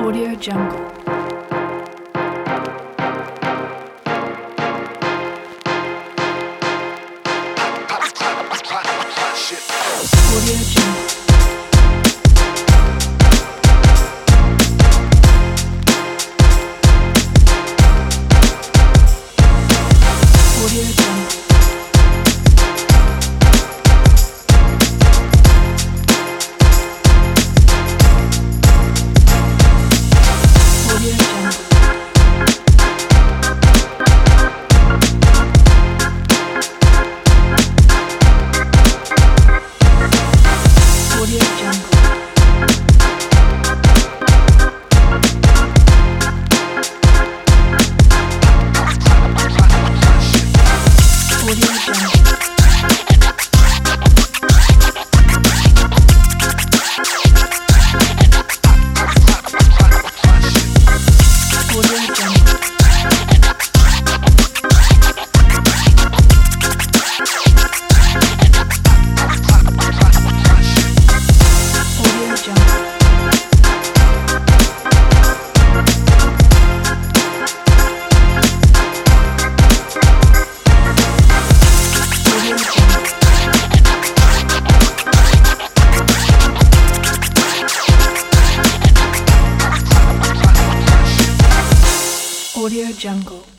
Audio Jungle. Audio Jungle. Audio Jungle. Audio Jungle. Audio Jungle. Audio Jungle. Audio Jungle. Audio Jungle. Audio Jungle. Audio Jungle.